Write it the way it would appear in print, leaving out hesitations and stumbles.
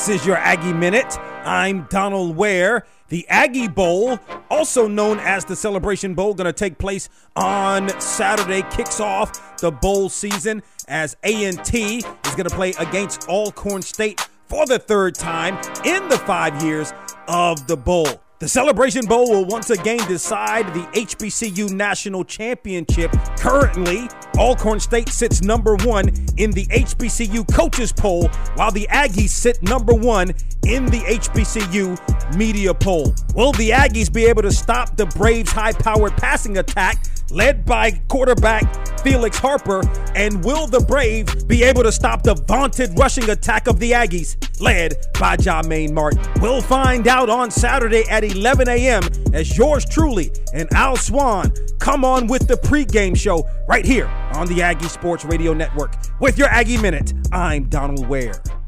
This is your Aggie Minute. I'm Donald Ware. The Aggie Bowl, also known as the Celebration Bowl, going to take place on Saturday, kicks off the bowl season as A&T is going to play against Alcorn State for the third time in the 5 years of the bowl. The Celebration Bowl will once again decide the HBCU National Championship. Currently, Alcorn State sits number one in the HBCU Coaches Poll, while the Aggies sit number one in the HBCU Media Poll. Will the Aggies be able to stop the Braves' high-powered passing attack led by quarterback Felix Harper? And will the Braves be able to stop the vaunted rushing attack of the Aggies led by Jermaine Martin? We'll find out on Saturday at 11 a.m. as yours truly and Al Swan come on with the pregame show right here on the Aggie Sports Radio Network. With your Aggie Minute, I'm Donald Ware.